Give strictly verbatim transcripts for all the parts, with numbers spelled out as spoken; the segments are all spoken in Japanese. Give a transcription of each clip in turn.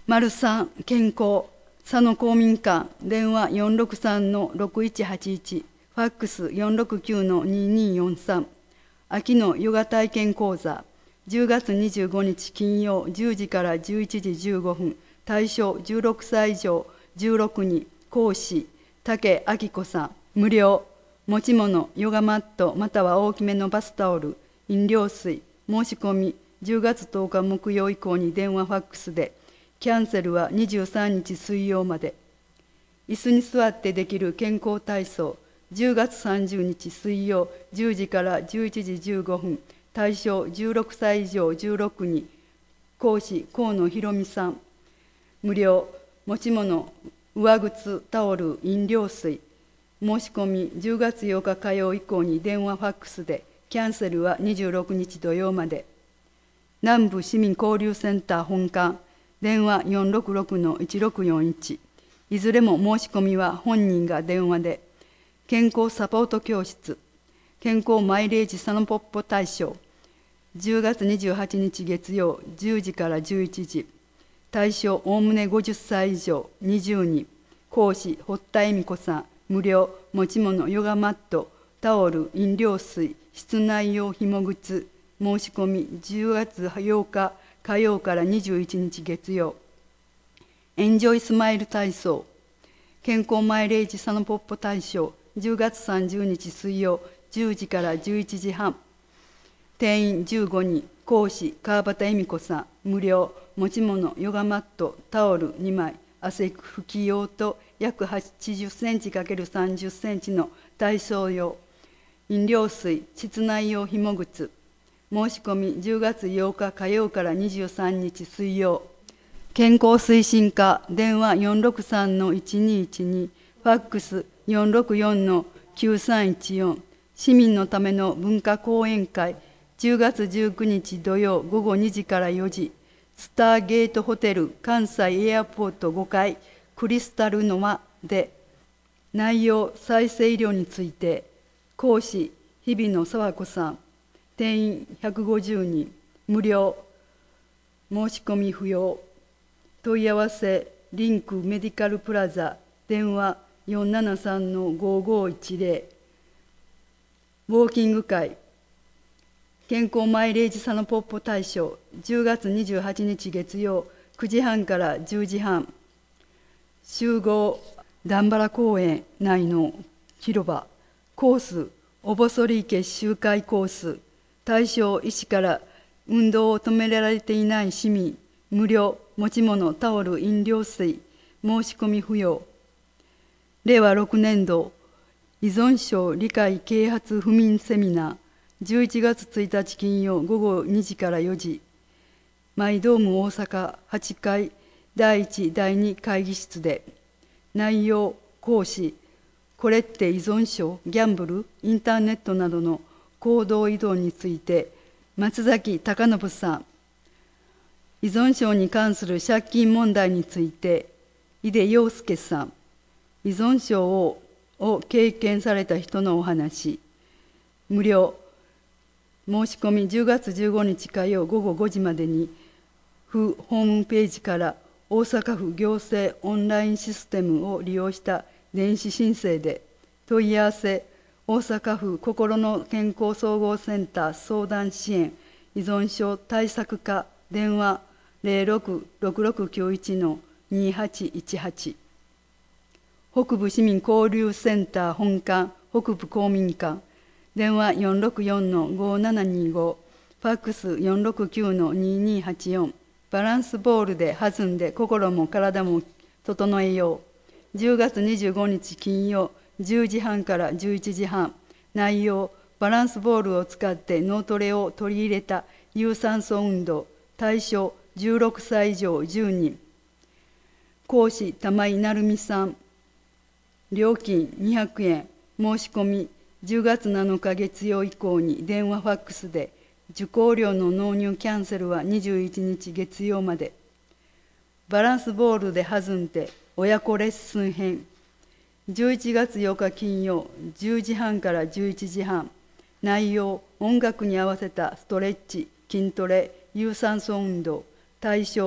丸さん、健康、佐野公民館、電話よんろくさんのろくいちはちいち、ファックスよんろくきゅうのにによんさん、秋のヨガ体験講座、じゅうがつにじゅうごにち金曜じゅうじからじゅういちじじゅうごふん、対象じゅうろくさい以上じゅうろくにん、講師、竹明子さん、無料、持ち物、ヨガマットまたは大きめのバスタオル、飲料水、申し込み、じゅうがつとおか木曜以降に電話ファックスで、キャンセルはにじゅうさんにち水曜まで。椅子に座ってできる健康体操、じゅうがつさんじゅうにち水曜じゅうじからじゅういちじじゅうごふん、対象じゅうろくさい以上じゅうろくにん、講師河野博美さん、無料、持ち物、上靴、タオル、飲料水、申し込みじゅうがつようか火曜以降に電話ファックスで、キャンセルはにじゅうろくにち土曜まで。南部市民交流センター本館、電話よんろくろくのいちろくよんいち、いずれも申し込みは本人が電話で。健康サポート教室、健康マイレージサノポッポ大賞、じゅうがつにじゅうはちにち月曜じゅうじからじゅういちじ、対象おおむねごじゅっさい以上にじゅうにん、講師堀田恵美子さん、無料、持ち物、ヨガマット、タオル、飲料水、室内用ひも靴、申し込みじゅうがつようか火曜からにじゅういちにち月曜。エンジョイスマイル体操、健康マイレージサノポッポ大賞、じゅうがつさんじゅうにち水曜じゅうじからじゅういちじはん、定員じゅうごにん、講師川端恵美子さん、無料、持ち物、ヨガマット、タオルにまい、汗拭き用と約はちじゅっセンチかけるさんじゅっセンチの体操用、飲料水、室内用ひも靴、申し込みじゅうがつようか火曜からにじゅうさんにち水曜。健康推進課、電話よんろくさんのいちにいちに、ファックスよんろくよんのきゅうさんいちよん、市民のための文化講演会、じゅうがつじゅうくにち土曜ごごにじからよじ、スターゲートホテル関西エアポートごかいクリスタルノマで、内容再生医療について、講師日比野佐和子さん、定員ひゃくごじゅうにん、無料、申し込み不要。問い合わせリンクメディカルプラザ、電話よんななさんのごごいちぜろ。ウォーキング会、健康マイレージサノポッポ大賞、じゅうがつにじゅうはちにち月曜くじはんからじゅうじはん、集合段原公園内の広場、コースおぼそり池周回コース、対象医師から運動を止められていない市民、無料、持ち物、タオル、飲料水、申し込み不要。れいわろくねんど依存症理解啓発不眠セミナー、じゅういちがつついたち金曜ごごにじからよじ、マイドーム大阪はちかいだいいちだいに会議室で。内容、講師、これって依存症、ギャンブル、インターネットなどの行動依存について、松崎貴信さん。依存症に関する借金問題について、井出陽介さん。依存症をを経験された人のお話、無料、申し込みじゅうがつじゅうごにち火曜ごごごじまでに、府ホームページから大阪府行政オンラインシステムを利用した電子申請で。問い合わせ、大阪府心の健康総合センター相談支援依存症対策課、電話ゼロろくろくろくきゅういちのにはちいちはち。北部市民交流センター本館北部公民館、電話よんろくよんのごななにご、ファックスよんろくきゅうのににはちよん。バランスボールで弾んで心も体も整えよう。じゅうがつにじゅうごにち金曜じゅうじはんからじゅういちじはん。内容、バランスボールを使って脳トレを取り入れた有酸素運動。対象じゅうろくさい以上じゅうにん。講師玉井成美さん。料金にひゃくえん。申し込みじゅうがつなのか月曜以降に電話ファックスで。受講料の納入キャンセルはにじゅういちにち月曜まで。バランスボールで弾んで親子レッスン編。じゅういちがつようか金曜じゅうじはんからじゅういちじはん。内容、音楽に合わせたストレッチ、筋トレ、有酸素運動。対象、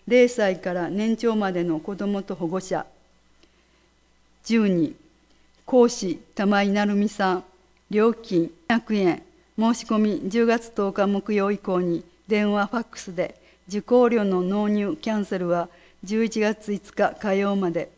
れいさいから年長までの子どもと保護者。じゅうに、講師玉井成美さん、料金ひゃくえん、申し込みじゅうがつとおか木曜以降に電話ファックスで、受講料の納入キャンセルはじゅういちがついつか火曜まで。